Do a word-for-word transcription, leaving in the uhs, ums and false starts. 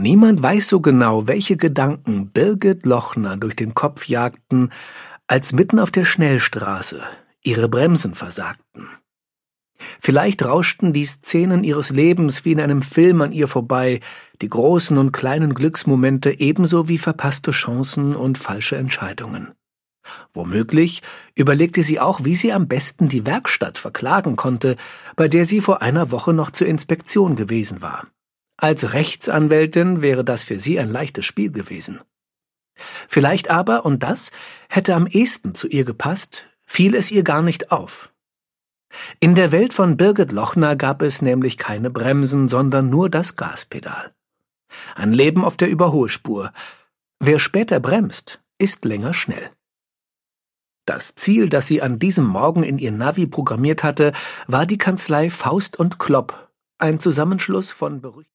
Niemand weiß so genau, welche Gedanken Birgit Lochner durch den Kopf jagten, als mitten auf der Schnellstraße ihre Bremsen versagten. Vielleicht rauschten die Szenen ihres Lebens wie in einem Film an ihr vorbei, die großen und kleinen Glücksmomente ebenso wie verpasste Chancen und falsche Entscheidungen. Womöglich überlegte sie auch, wie sie am besten die Werkstatt verklagen konnte, bei der sie vor einer Woche noch zur Inspektion gewesen war. Als Rechtsanwältin wäre das für sie ein leichtes Spiel gewesen. Vielleicht aber, und das hätte am ehesten zu ihr gepasst, fiel es ihr gar nicht auf. In der Welt von Birgit Lochner gab es nämlich keine Bremsen, sondern nur das Gaspedal. Ein Leben auf der Überholspur. Wer später bremst, ist länger schnell. Das Ziel, das sie an diesem Morgen in ihr Navi programmiert hatte, war die Kanzlei Faust und Klopp, ein Zusammenschluss von berüchtigten